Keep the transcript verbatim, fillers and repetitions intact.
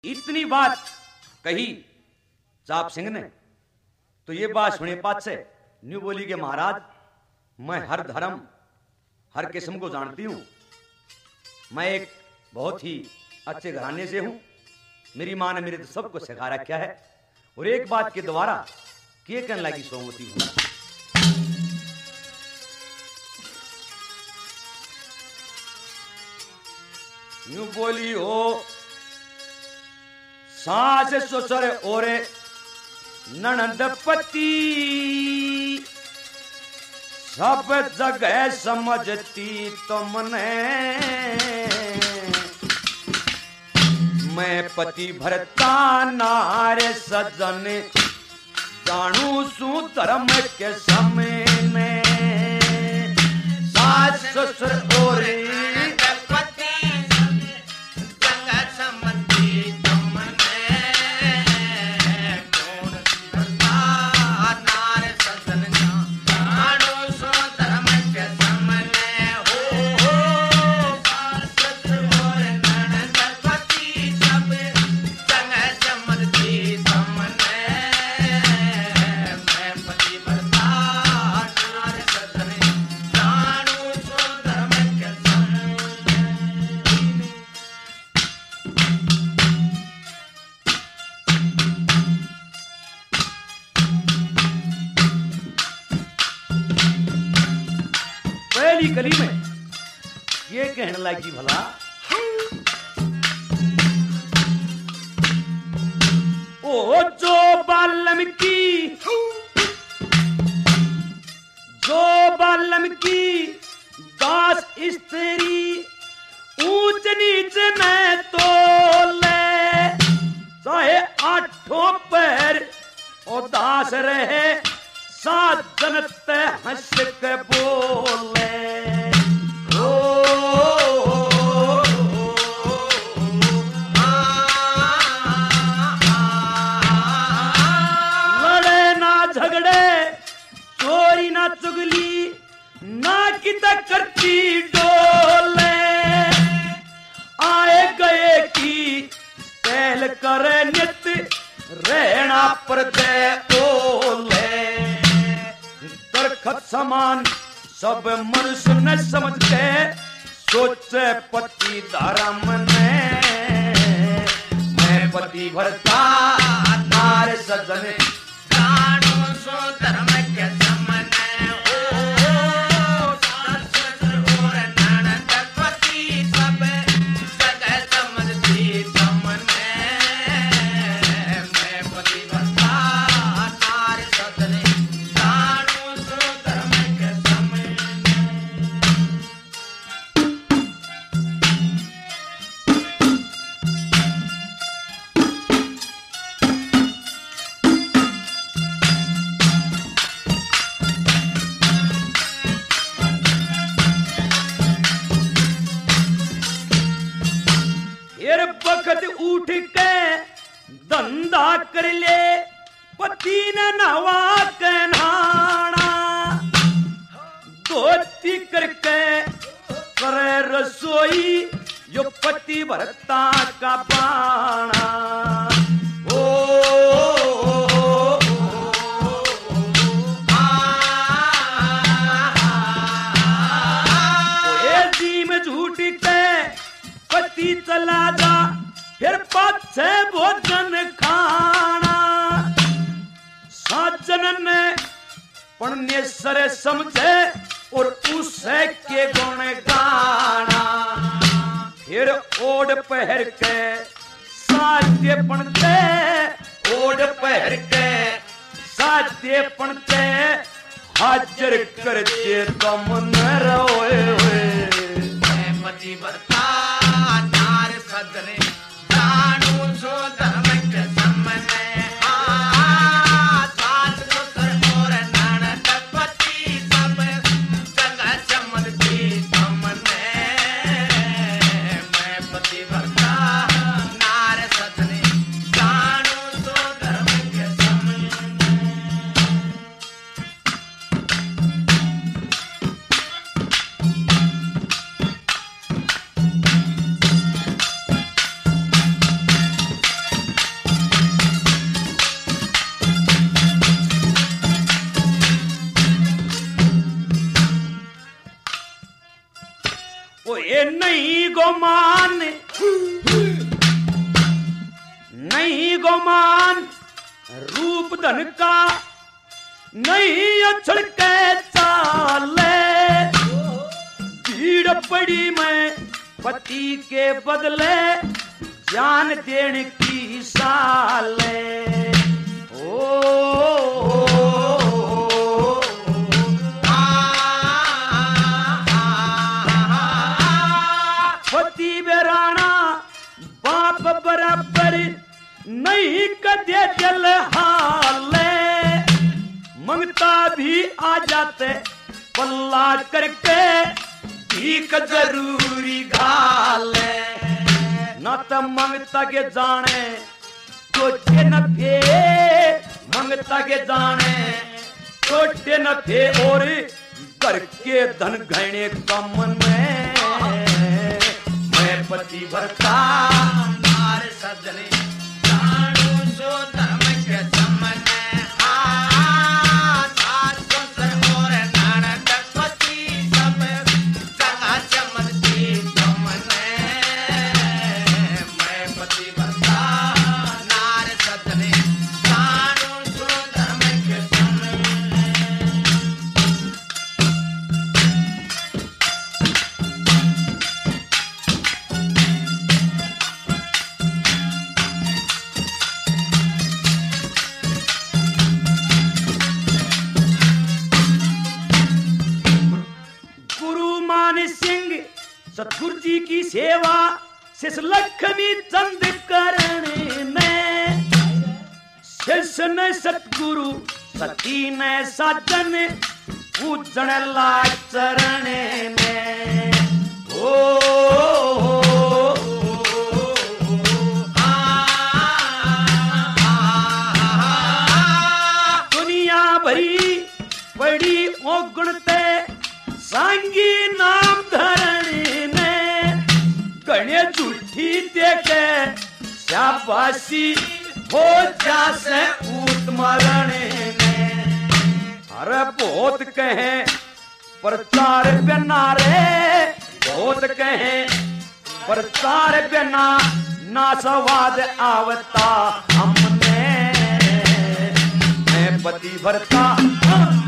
इतनी बात कही चाप सिंह ने तो ये बात सुने पात से न्यू बोली के महाराज मैं हर धर्म हर किस्म को जानती हूं, मैं एक बहुत ही अच्छे घराने से हूं, मेरी मां ने मेरे तो सबको सिखा रखा है और एक बात के द्वारा के कहने लगी सोमवती हूं। न्यू बोली हो सास ससुर और ननद पति सब जगह समझती तुमने, मैं पति भरता नारे सजन जानू सु धर्म के समय में, सास ससुर और गली में ये कहने लगी भला ओ जो वाल्मीकि जो वाल्मीकि दास स्त्री ऊंच नीच न तोले, चाहे आठों पैर और दास रहे सात जनत हंस के बोले, लड़े ना झगड़े चोरी ना चुगली ना कित करती डोले, आए गए की पहल करे नित रहना पर दे ओले, दरखत समान सब मनुष्य न समझते सोचे पति धर्म ने, मैं पति भरता नारे सजन जानू सो धर्म के समने, ओ सास ससुर और ननद पति सब जगह समझती तुमने, मैं पति भरता नारे सजन जानू सो धर्म के समने। बखत उठ के धंधा कर ले पति ने नवा के नाना, धोती करके करे रसोई यो पति भरता का बाणा, ओ, ओ, ओ, ओ में झूठ के पति चला जा फिर पाछे भोजन खाना, साजन ने परमेश्वर समझे और उसे के गुण गाना, फिर ओढ़ पहर के साध्य पणते ओढ़ पहर के साध्य पणते हाजिर करते तुम न रोए हुए, मैं पति भरता नार सजने जानू सो धर्म के समने, सास ससुर और ननद पति सब जगह समझती तुमने, मैं पति भरता नार सजने जानू सो धर्म के समने। के नहीं गोमान नहीं गोमान रूप धन का नहीं अक्षर के चाले भीड़ पड़ी मैं पति के बदले जान देने की साले ओ पति बेराना बाप बराबर नहीं कदे दिल हाले मंगता भी आ जाते पल्ला करके भीख जरूरी घाले न तो मंगता के जाने छोटे न थे मंगता के जाने छोटे न थे और घर के धन गहने कम में मैं पति भरता मार सजने जानू सो धर्म के समने सतगुरु जी की सेवा शिष लक्ष्मी चंद करने में शिष ने सतगुरु सती ने साजन पूजन ला चरण में ओ, ओ, ओ, ओ, दुनिया भरी बड़ी ओ गुणते सांगी नाम धरणी ने गणे झूठी देखे शाबाशी हो जासे ऊट मरणे ने अरे बहुत कहे प्रचार बिना रे बहुत कहे प्रचार बिना ना स्वाद आवता हमने मैं पति भरता